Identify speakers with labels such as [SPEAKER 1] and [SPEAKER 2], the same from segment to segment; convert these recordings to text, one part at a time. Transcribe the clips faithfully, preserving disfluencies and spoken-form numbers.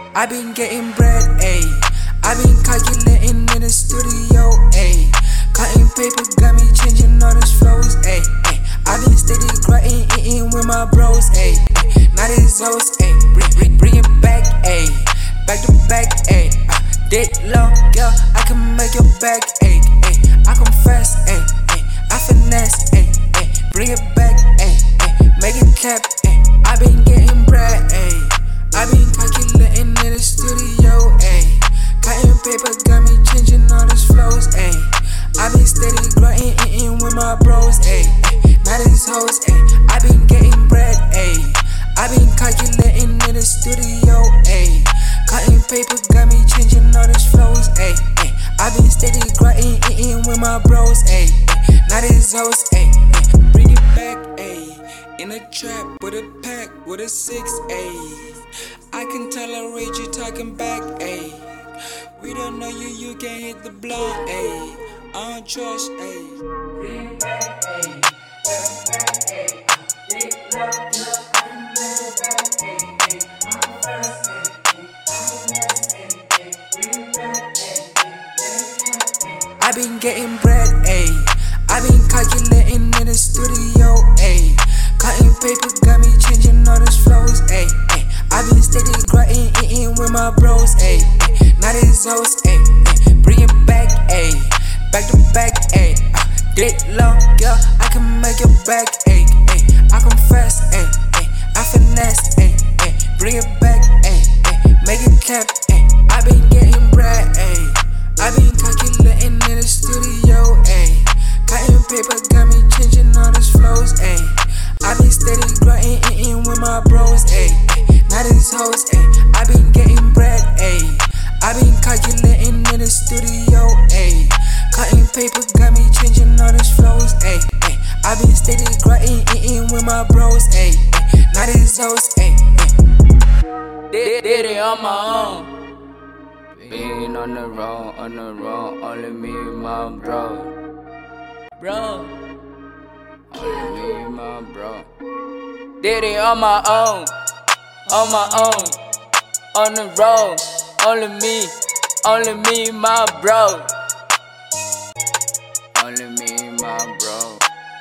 [SPEAKER 1] I been getting bread, ayy. I been calculating in the studio, ayy. Cutting paper got me changing all these flows, ayy. I been steady grinding, eating with my bros, ayy. Now these hoes, ayy. Bring, bring, bring it back, ayy. Back to back, ayy. Uh, dick long, girl, I can make your back ache, ayy. I confess, ayy, ayy. I finesse, ayy, ayy. Bring it back, ayy, ayy. Make it clap, ayy. I been getting bread, ayy. I been calculating in the studio, ayy. Cutting paper got me changing all these flows, ayy. I been steady grinding, eating with my bros, ayy. Now these hoes, ayy. I been getting bread, ayy. I been calculating in the studio, ayy. Cutting paper got me changing all these flows, ayy. I been steady grinding, eating with my bros, ayy. Now these hoes, ayy. Bring it back, ayy. In a trap with a pack with a six, ayy. I can tolerate you talking back, ayy. We don't know you, you can't hit the block, ayy. I don't trust, ayy. Bring it back, ayy. I been getting bread, ayy. I been calculating in the studio, ayy. Cutting paper got me changing all these flows, ayy. I been steady grinding, eating with my bros, ayy. Now these hoes, ayy. Bring it back, ayy. Back to back, ayy. Uh, dick long, girl, I can make your back ache, ayy. I confess, ayy, ayy. I finesse, ayy, ayy. Bring it back, ayy, ayy. Make it clap, ayy. I been getting bread, ayy. I been calculating in the studio, ayy. Cutting paper got me changing all these flows, ayy. I been steady grinding, eating with my bros, ayy. Now these hoes, ayy. I been getting bread, ayy. I been calculating in the studio, ayy. Cutting paper got me changing all these flows, ayy. I been steady grinding, eating with my bros, ayy. Now these hoes, ayy.
[SPEAKER 2] Did, did it on my own. Being on the road, on the road, only me and my bro. Bro. Only me and my bro. Did it on my own. On my own. On the road, only me. Only me and my bro. Only me and my bro.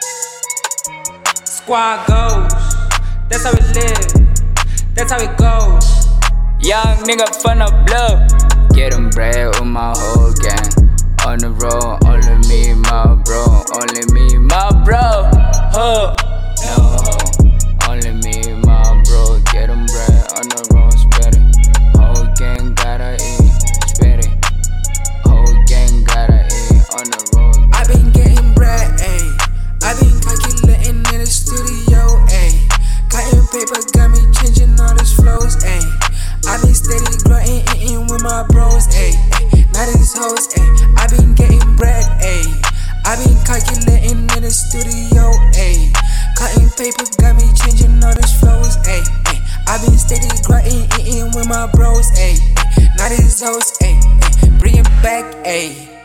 [SPEAKER 1] Squad goes. That's how we live. That's how it goes.
[SPEAKER 2] Young nigga from the blood. Getting bread with my whole gang. On the road, only me and my bro. Only me and my bro. Huh. No. Only me and my bro. Getting bread on the road, spread it. Whole gang gotta eat, spread it. Whole gang gotta eat on the road.
[SPEAKER 1] I been getting bread, ayy. I been calculating in the studio, ayy. Cutting paper got me changing all these flows, ayy. I been steady grinding, eating with my bros, ayy. Now these hoes, ayy. I been getting bread, ayy. I been calculating in the studio, ayy. Cutting paper got me changing all these flows, ayy. I been steady grinding, eating with my bros, ayy. Now these hoes, ayy. Bring it back, ayy.